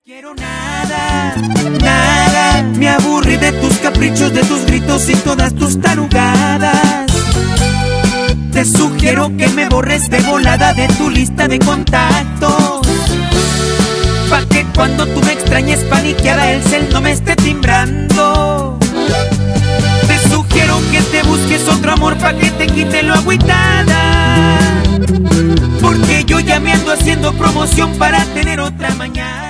Quiero nada, nada, me aburrí de tus caprichos, de tus gritos y todas tus tarugadas. Te sugiero que me borres de volada de tu lista de contactos, pa' que cuando tú me extrañes paniqueada el cel no me esté timbrando. Te sugiero que te busques otro amor pa' que te quite lo agüitada, porque yo ya me ando haciendo promoción para tener otra mañana.